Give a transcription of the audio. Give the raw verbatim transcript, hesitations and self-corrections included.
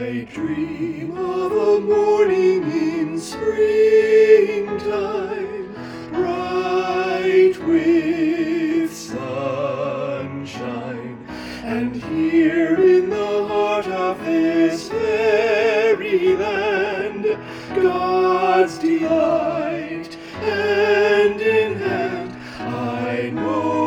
I dream of a morning in springtime, bright with sunshine, and here in the heart of this fairyland, God's delight, hand in hand, I know